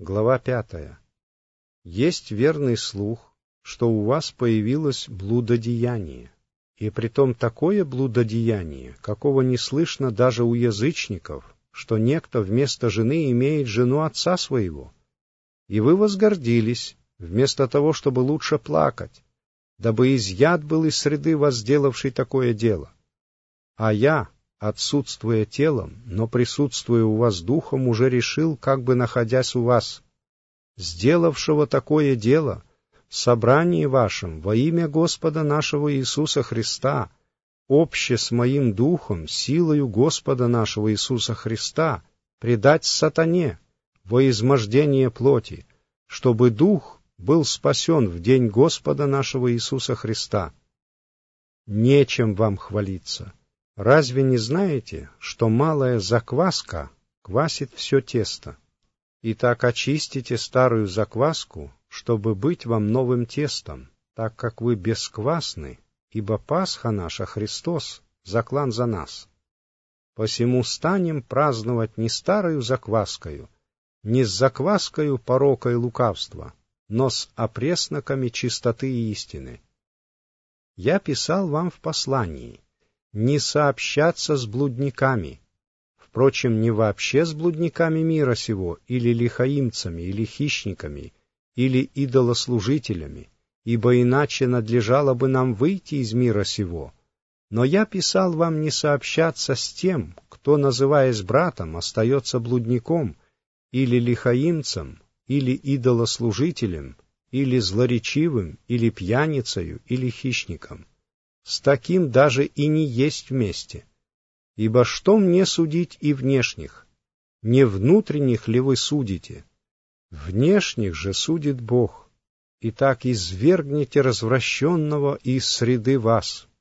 Глава 5. Есть верный слух, что у вас появилось блудодеяние, и притом такое блудодеяние, какого не слышно даже у язычников, что некто вместо жены имеет жену отца своего. И вы возгордились, вместо того, чтобы лучше плакать, дабы изъят был из среды вас сделавший такое дело. А я, отсутствуя телом, но присутствуя у вас духом, уже решил, как бы находясь у вас, сделавшего такое дело, в собрании вашем во имя Господа нашего Иисуса Христа, обще с моим духом, силою Господа нашего Иисуса Христа, предать сатане во измождение плоти, чтобы дух был спасен в день Господа нашего Иисуса Христа. Нечем вам хвалиться. Разве не знаете, что малая закваска квасит все тесто? Итак, очистите старую закваску, чтобы быть вам новым тестом, так как вы бесквасны, ибо Пасха наша Христос заклан за нас. Посему станем праздновать не старою закваскою, не с закваскою порока и лукавства, но с опресноками чистоты и истины. Я писал вам в послании не сообщаться с блудниками, впрочем, не вообще с блудниками мира сего, или лихаимцами, или хищниками, или идолослужителями, ибо иначе надлежало бы нам выйти из мира сего. Но я писал вам не сообщаться с тем, кто, называясь братом, остается блудником, или лихаимцем, или идолослужителем, или злоречивым, или пьяницею, или хищником. С таким даже и не есть вместе. Ибо что мне судить и внешних? Не внутренних ли вы судите? Внешних же судит Бог. Итак, извергните развращенного из среды вас.